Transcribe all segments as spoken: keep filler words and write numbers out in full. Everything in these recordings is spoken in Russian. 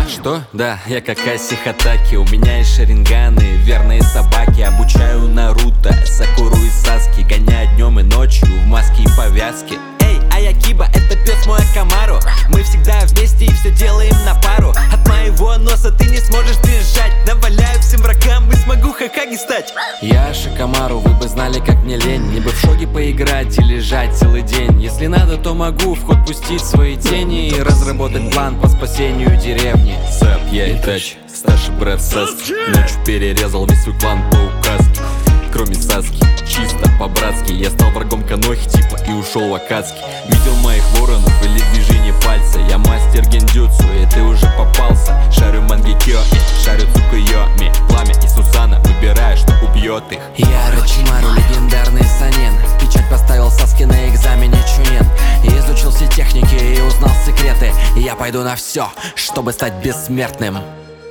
что? Да, я как Аси Хатаки. У меня есть шаринганы, верные собаки. Обучаю Наруто, Сакуру и Саски. Гоняю днем и ночью в маске и повязке. Эй, а я Киба, это пес мой Акамару. Мы всегда вместе и все делаем на пару. От моего носа ты не сможешь бежать. Наваляю всем врагам и смогу Хокаге стать. Я Шикамару, вы бы знали, как мне лень. Мне бы в шоге поиграть и лежать целый день. Если надо, то могу в ход пустить свои тени и разработать план по спасению деревни. Сэп, я Итачи, старший брат Саски. Ночью перерезал весь свой клан по указке. Кроме Саски, чисто по-братски. Я стал врагом Канохи типа и ушел в Акацки. Видел моих воронов или движение пальца. Я мастер гендюцу, и ты уже попался. Шарю Мангекё и шарю Цукуйоми. Пламя и Сусана, выбираю, что убьет их. Я Рочимару, легендарный Санен. Печать поставил Саски на экзамене Чунен. Изучил все техники и узнал секреты. И я пойду на все, чтобы стать бессмертным.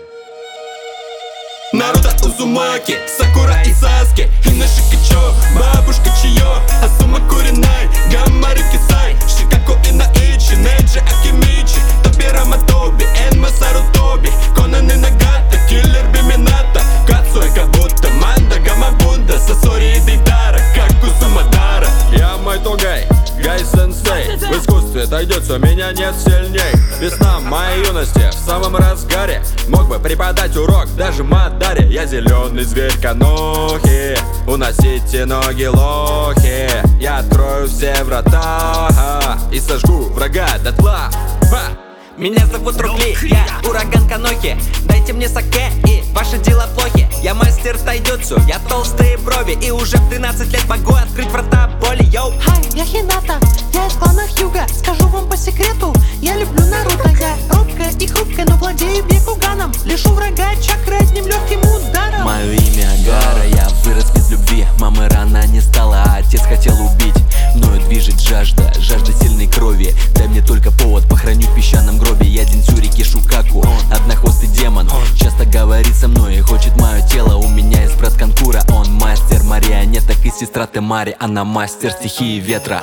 Наруто Узумаки, Сакура и Саски, Хинаши Кичо, бабушка Чио, Асума Куринай, Гаммари Кисай, Шикаку Инаичи, Неджи Акимичи, Тобирама Тоби, Энма Сарутоби, Конан и Нагата, Киллер Бимината, Кацуэ Кабута, Манда Гамабунда, Сасори и Дейдара, как Кусумадара. Я Майтогай, Гай-сенсей. В искусстве дойдется, меня нет сильней. Весна моей юности в самом разгаре. Мог бы преподать урок даже Мадаре. Я зеленый зверь Канохи. Уносите ноги, лохи. Я открою все врата и сожгу врага дотла. Ха! Меня зовут Ругли, я ураган Канохи. Дайте мне саке и ваши дела плохи. Я мастер тайдюцу, я толстые брови. И уже в тринадцать лет могу открыть врата боли, йоу. Хай, я Хината, я из клана Хьюга. Скажу вам по секрету, я люблю Наруто. Я робкая и хрупкая, но владею Бекуганом. Лишу врага чакры одним легким ударом. Мое имя Агара, я вырос без любви. Мамы рано не стала, а отец хотел убить. Мною движет жажда, жажда сильной крови. Дай мне только повод, похороню в песчаном гробе. Я Динсюри Кишукаку, однохвостый демон. Часто говорит со мной и хочет мое тело. У меня есть брат Канкура, он мастер марионеток. И сестра Темари, она мастер стихии ветра.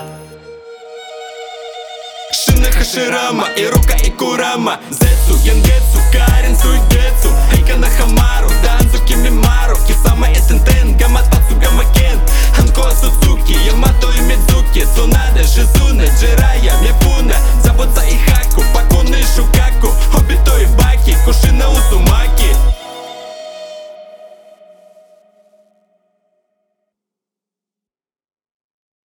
Шина Хаширама, Ирука и Курама, Зетсу, Янгетсу, Карен, Суигетсу, Эйка Нахамару, Данзу, Кимимару, Кисама и Сенсей.